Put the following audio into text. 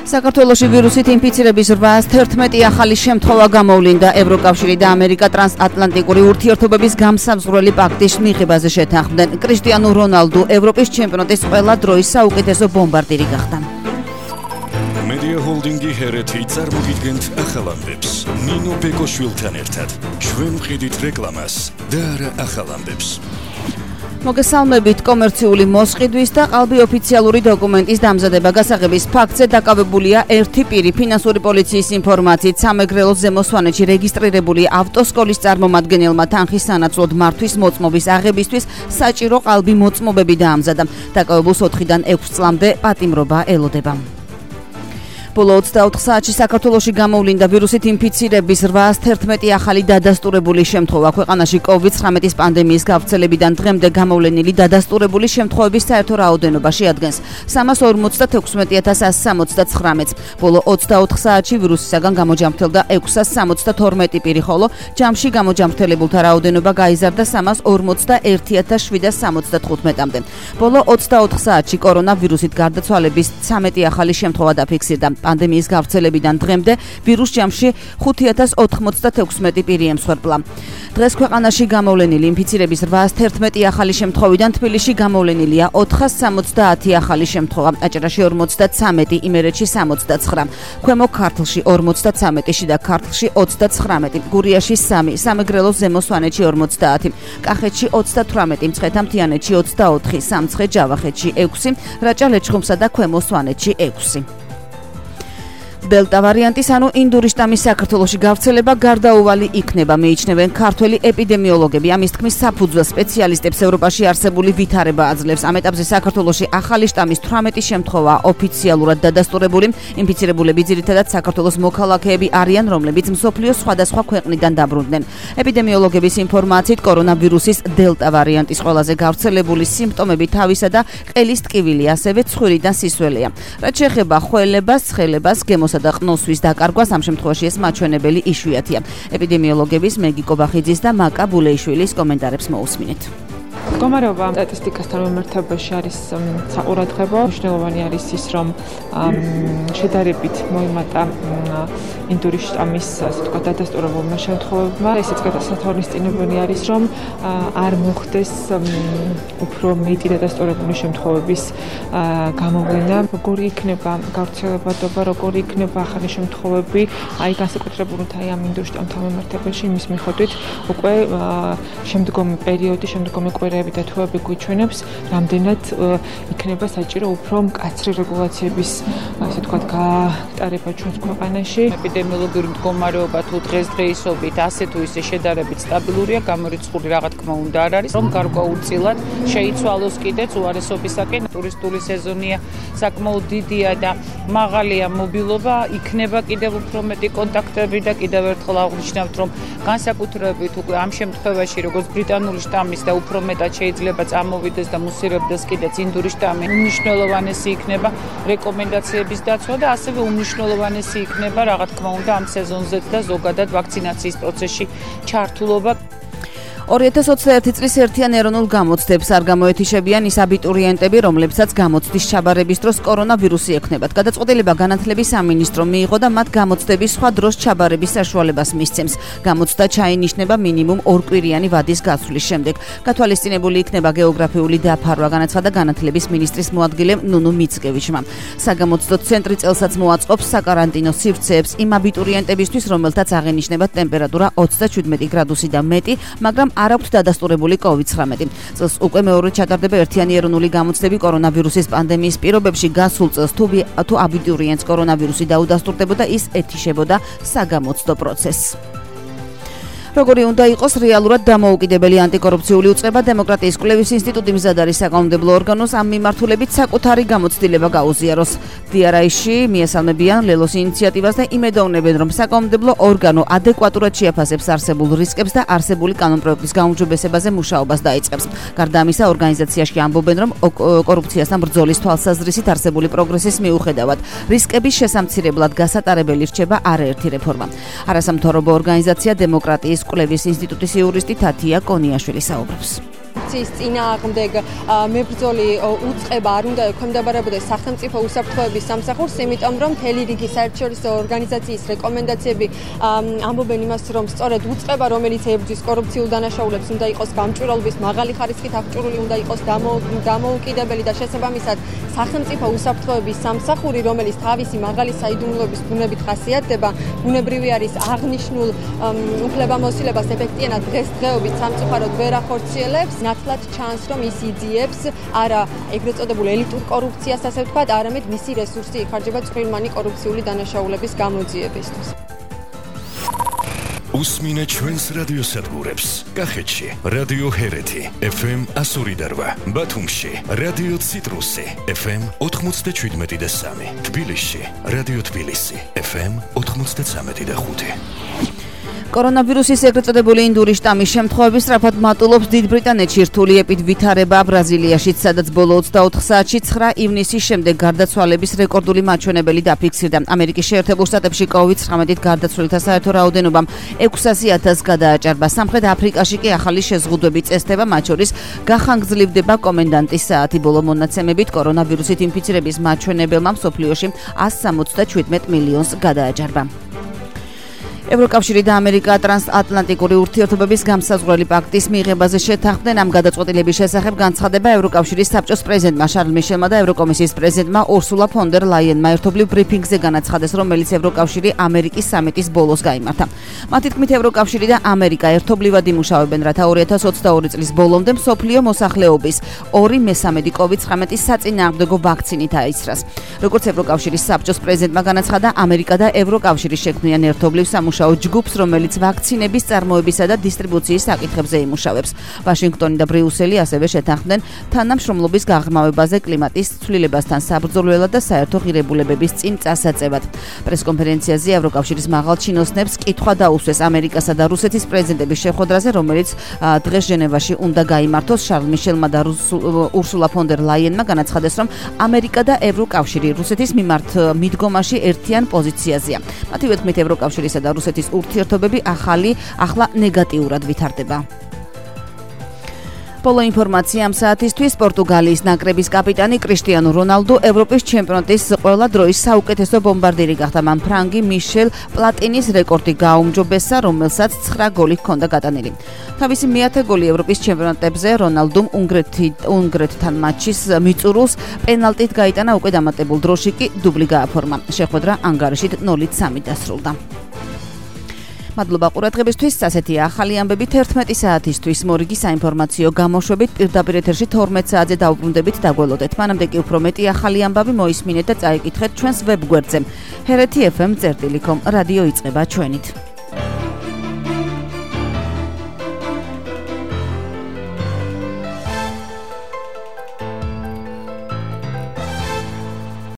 საქართველოში ვირუსით ინფიცირების 811 ახალი შემთხვევა გამოვლინდა. ევროკავშირი და ამერიკა ტრანსატლანტიკური ურთიერთობების გამსაზღვრელი პაქტის მიღებაზე შეთანხმდნენ. კრისტიანო რონალდუ ევროპის ჩემპიონატის ყველა დროის საუკეთესო ბომბარდირი გახდა. Media Holding-ი ჰერეთი წარმოგიდგენთ ახალ ამბებს. ნინო ბეკოშვილთან ერთად ჩვენ ვყიდით რეკლამას და არა ახალ ამბებს. მოგესალმებით. კომერციული მოსყიდვის და ყალბი ოფიციალური დოკუმენტის დამზადება გასაღების ფაქტზე დაკავებულია ერთი პირი. ფინანსური პოლიციის ინფორმაციით სამეგრელოს ზემო სვანეთში რეგისტრირებული ავტოსკოლის წარმომადგენელმა თანხის სანაცვლოდ მართვის მოწმობის აღებისთვის საჭირო ყალბი მოწმობები დაამზადა. დაკავებულს 4-დან 6 წლამდე პატიმრობა ელოდება. ბოლო 24 საათში საქართველოში გამოვლინდა ვირუსით ინფიცირების 811 ახალი დადასტურებული შემთხვევა. ქვეყანაში COVID-19 პანდემიის გავრცელებიდან დღემდე გამოვლენილი დადასტურებული შემთხვევების საერთო რაოდენობა შეადგენს 316,169. ბოლო 24 საათში ვირუსისაგან გამოჯამრთელდა 672 პირი, ხოლო ჯამში გამოჯამრთელებულთა რაოდენობა გაიზარდა 341,775-მდე. ბოლო 24 საათში კორონავირუსით გარდაცვალების 13 ახალი შემთხვევა დაფიქსირდა. პანდემიის გავრცელებიდან დღემდე ვირუს ჯამში 5,096 პირი ემსხვერპლა. დღეს ქვეყანაში გამოვლენილი ინფიცირების 811 ახალი შემთხვევიდან თბილისში გამოვლენილია 470 ახალი შემთხვევა, აჭარაში 53, იმერეთში 69, ქვემო ქართლში 43, შიდა ქართლში 29, გურიაში 3, სამეგრელოს ზემო სვანეთში 50, კახეთში 38, მცხეთა-მთიანეთში 24, სამცხე-ჯავახეთში 6, რაჭა-ლეჩხუმსა და ქვემო სვანეთში 6. დელტა ვარიანტის ანუ ინდური შტამის საქართველოში გავრცელება გარდაუვალი იქნება, მიიჩნევენ ქართველი ეპიდემიოლოგები. ამის თქმის საფუძველ სპეციალისტებს ევროპაში არსებული ვითარება აძლევს. ამ ეტაპზე საქართველოში ახალი შტამის 18 შემთხვევა ოფიციალურად დადასტურებული. ინფიცირებულები ძირითადად საქართველოს მოქალაქეები არიან, რომლებიც მსოფლიოს სხვადასხვა ქვეყნიდან დაბრუნდნენ. ეპიდემიოლოგების ინფორმაციით კორონავირუსის დელტა ვარიანტის ყველაზე გავრცელებული სიმპტომები თავისა და ყელის ტკივილი, ასევე ცხვირიდან სისველია. რაც შეეხება ხველებას, ცხელებას, გემოსა და ყნოსვის დაკარგვას, ამ შემთხვევაში ეს მაჩვენებელი იშვიათია. ეპიდემიოლოგების მეგიკო ბახიძის და მაკა ბულეიშვილის კომენტარებს მოусმინეთ. მდგომარეობა სტატისტიკასთან მიმართებაში არის საყურადღებო. მნიშვნელოვანი არის ის, რომ შედარებით მოიმატა ინდური შტამის დადასტურებულმა შემთხვევებმა. ესეც გასათვალისწინებელი არის, რომ არ მოხდეს უფრო მეტი დადასტურებული შემთხვევების გამოვლენა. როგორი იქნება გავრცელებადობა, როგორი იქნება ახალი შემთხვევები, განსაკუთრებულად ამ ინდური შტამთან მიმართებაში, იმის მიხედვით უკვე შემდგომი პერიოდი, შემდგომი კვირები და თვეები გვიჩვენებს, რამდენად იქნება საჭირო უფრო მკაცრი რეგულაციების, ასე ვთქვათ, გატარება ჩვენს ქვეყანაში. ეპიდემიოლოგიური მდგომარეობა თუ დღესდღეობით ასე თუ ისე შედარებით სტაბილურია, გამორიცხული რა თქმა უნდა არ არის, რომ გარკვეულწილად შეიცვალოს კიდეც უარესობისაკენ. ტურისტული სეზონია, საკმაოდ დიდია და მაღალია მობილობა, იქნება კიდევ უფრო მეტი კონტაქტები და კიდევ ერთხელ აღვნიშნავთ, რომ განსაკუთრებით უკვე ამ შემთხვევაში, როგორც ბრიტანული შტამის და უფრო მეტად შეიძლება წამოვიდეს და მუსირებდეს კიდეც ინდური შტამი, უმნიშვნელოვანესი იქნება რეკომენდაციების დაცვა და ასევე უმნიშვნელოვანესი იქნება რა თქმა უნდა ამ სეზონზეც და ზოგადად ვაქცინაციის პროცესში ჩართულობა. 2021 წლის ერთიან ეროვნულ გამოცდებს არ გამოეთიშებიან ის აბიტურიენტები, რომლებსაც გამოცდის ჩაბარების დროს კორონავირუსი ექნებათ. გადაწყვეტილება განათლების სამინისტრო მიიღო და მათ გამოცდების სხვა დროს ჩაბარების საშუალებას მისცემს. გამოცდა ჩაინიშნება მინიმუმ 2 კვირიანი ვადის გასვლის შემდეგ. გათვალისწინებული იქნება გეოგრაფიული დაფარვა, განაცხადა განათლების მინისტრის მოადგილე ნუნუ მიცკევიჩმა. საგამოცდო ცენტრი წელსაც მოაწყობს საკარანტინო სივრცეებს იმ აბიტურიენტებისთვის, რომელთაც აღენიშნება ტემპერატურა 27 გრადუსი და მეტი, მაგრამ არ აქვთ დადასტურებული COVID-19. წელს უკვე მეორე ჩატარდება ერთიანი ეროვნული გამოცდები კორონავირუსის პანდემიის პირობებში. გასულ წელს თუ აბიტურიენტს კორონავირუსი დაუდასტურდებოდა, ის ეთიშებოდა საგამოცდო პროცესს. როგორი უნდა იყოს რეალურად დამოუკიდებელი ანტიკორუფციული უწყება, დემოკრატიის კვლევის ინსტიტუტი მზად არის საკანონმდებლო ორგანოს ამ მიმართულებით საკუთარი გამოცდილება გაუზიაროს. DRI-ში მიესალმებიან ლელოს ინიციატივას და იმედოვნებენ, რომ საკანონმდებლო ორგანო ადეკვატურად შეაფასებს არსებულ რისკებს და არსებული კანონპროექტის გაუმჯობესებაზე მუშაობას დაიწყებს. გარდა ამისა, ორგანიზაციაში ამბობენ, რომ კორუფციასთან ბრძოლის თვალსაზრისით არსებული პროგრესის მიუხედავად, რისკების შესამცირებლად გასატარებელი რჩება არაერთი რეფორმა. არასამთავრობო ორგანიზაცია დემოკრატიის კვლევის ინსტიტუტის იურისტი თათია კონიაშვილი საუბრობს. კორუფციის წინააღმდეგ მებრძოლი უწყება არ უნდა ექვემდებარებოდეს სახელმწიფო უსაფრთხოების სამსახურს, იმიტომ რომ მთელი რიგი საერთაშორისო ორგანიზაციის რეკომენდაციები ამბობენ იმას, რომ სწორედ უწყება, რომელიც ებრძვის კორუფციულ დანაშაულებს, უნდა იყოს გამჭვირვალობის მაღალი ხარისხით აღჭურვილი, უნდა იყოს დამოუკიდებელი და შესაბამისად სახელმწიფო უსაფრთხოების სამსახური, რომელიც თავისი მაღალი საიდუმლოების ბუნებით ხასიათდება, ბუნებრივი არის აღნიშნულ უფლებამოსილებას ეფექტიანად დღესდღეობით სამწუხაროდ ვერ ახორციელებს, ნათლად ჩანს, რომ ის იძიებს არა ეგრეთ წოდებულ ელიტურ კორუფციას, ასე ვთქვათ, არამედ მისი რესურსი იხარჯება წვრილმანი კორუფციული დანაშაულების გამოძიებისთვის. უსმინე ჩვენს რადიოსადგურებს. კახეთში რადიო ჰერეთი FM 102.8, ბათუმში რადიო ციტრუსი FM 97.3, თბილისში რადიო თბილისი FM 93.5. კორონავირუსის ეგრეთ წოდებული ინდური შტამის შემთხვევები სწრაფად მატულობს დიდ ბრიტანეთში. რთული ვითარება ბრაზილიაშიც, სადაც ბოლო 24 საათში 9 ივნისის შემდეგ გარდაცვალების რეკორდული მაჩვენებელი დაფიქსირდა. ამერიკის შეერთებულ შტატებში COVID-19-ით გარდაცვლილთა საერთო რაოდენობამ 600,000 გადააჭარბა. სამხრეთ აფრიკაში კი ახალი შეზღუდვები წესდება, მათ შორის გახანგრძლივდება კომენდანტის საათი. ბოლო მონაცემებით კორონავირუსით ინფიცირების მაჩვენებელმა მსოფლიოში 177 მილიონს გადააჭარბა. ევროკავშირი და ამერიკა ტრანსატლანტიკური ურთიერთობების გამსაზღვრელი პაქტის მიღებაზე შეთანხმდნენ. ამ გადაწყვეტილების შესახებ განცხადება ევროკავშირის საბჭოს პრეზიდენტმა შარლ მიშელმა და ევროკომისიის პრეზიდენტმა ურსულა ფონ დერ ლაიენმა ერთობლივ ბრიფინგზე განაცხადეს, რომელიც ევროკავშირი ამერიკის სამიტის ბოლოს გაიმართა. მათი თქმით, ევროკავშირი და ამერიკა ერთობლივად იმუშავებენ, რათა 2022 წლის ბოლომდე მსოფლიო მოსახლეობის 2/3 COVID-19 საწინააღმდეგო ვაქცინით აისრას. როგორც ევროკავშირის საბჭოს პრეზიდენტმა განაცხადა, ამერიკა და ევროკავშირი შექმნიან ერთობლივ ჯგუფს, რომელიც ვაქცინების წარმოებისა და დისტრიბუციის საკითხებზე იმუშავებს. ვაშინგტონი და ბრიუსელი ასევე შეთანხმდნენ თანამშრომლობის გაღრმავებაზე კლიმატის ცვლილებასთან საბრძოლველად და საერთო ღირებულებების წინ წასაწევად. პრესკონფერენციაზე ევროკავშირის მაღალ ჩინოსნებს კითხვა დაუსვეს ამერიკასა და რუსეთის პრეზიდენტების შეხვედრაზე, რომელიც დღეს ჟენევაში უნდა გაიმართოს. შარლ მიშელმა და ურსულა ფონ დერ ლაიენმა განაცხადეს, რომ ამერიკა და ევროკავშირი რუსეთის მიმართ მიდგომაში ერთიან პოზიციაზეა. მათივე თქმით, ევროკავშირისა და რუსეთის ურთიერთობები ახლა ნეგატიურად ვითარდება. ბოლო ინფორმაცია ამ საათისთვის. პორტუგალიის ნაკრების კაპიტანი კრისტიანო რონალდო ევროპის ჩემპიონატის ყველა დროის საუკეთესო ბომბარდირი გახდა. მან ფრანგი მიშელ პლატინის რეკორდი გააუმჯობესა, რომელსაც 9 გოლი ჰქონდა გატანილი. თავისი მეათე გოლი ევროპის ჩემპიონატებზე რონალდომ უნგრეთთან მატჩის მიწურულს პენალტით გაიტანა, უკვე დამატებულ დროში კი დუბლი გააფორმა. შეხვედრა ანგარიშით 0-3 დასრულდა. მადლობა ყურადღებისთვის. ასეთია ახალი ამბები 11 საათისთვის. მორიგი საინფორმაციო გამოშვებით პირდაპირ ეთერში 12 საათზე დაუბრუნდებით, დაგველოდეთ. მანამდე კი უფრო მეტი ახალი ამბავი მოისმინეთ და წაიკითხეთ ჩვენს ვებგვერდზე. hereti.fm.com რადიო იწყება ჩვენით.